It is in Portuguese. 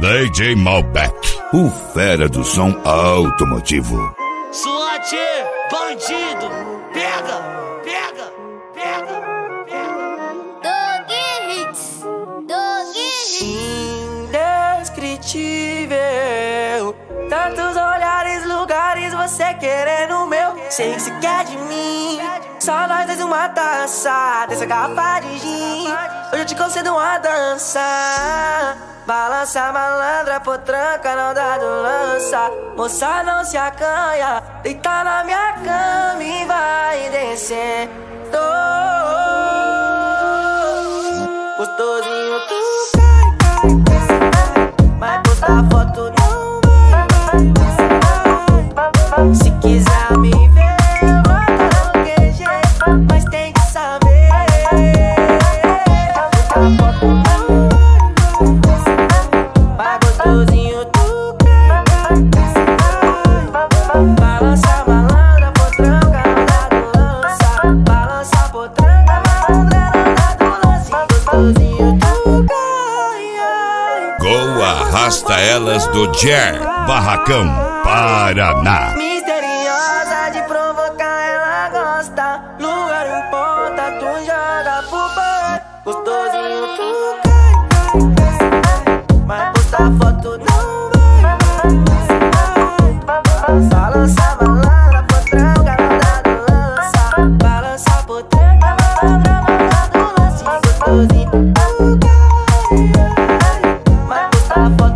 DJ Malbec, o fera do som automotivo. SWAT, bandido, pega, pega, pega, pega. Dog Hits. Indescritível, tantos olhares, lugares, você querendo o meu. Sei que se quer de mim, só nós dois uma taça dessa garrafa de gin. Hoje eu te concedo uma dança. Balança malandra, potranca, não dá do lança. Moça, não se acanha, deita na minha cama e vai descer. Gostosinho, tu vai postar foto, não vai. Se quiser me ver, vai dar um QG, mas tem que saber. Postar foto, não vai. Gostosinho, tu balança malandra, potranca, não dá do lança. Balança potranca, malandra, não dá do lance. Gostosinho, tu Go Arrasta Elas do Jer, Barracão, Paraná. misteriosa de provocar, ela gosta. Lugar em ponta, tu joga pro bar. Gostosinho, tu vai postar foto, não vai. Balança malandra, potranca, não dá do lança. Balança potranca, malandra, não dá do lance. Gostosinho, tu vai postar foto.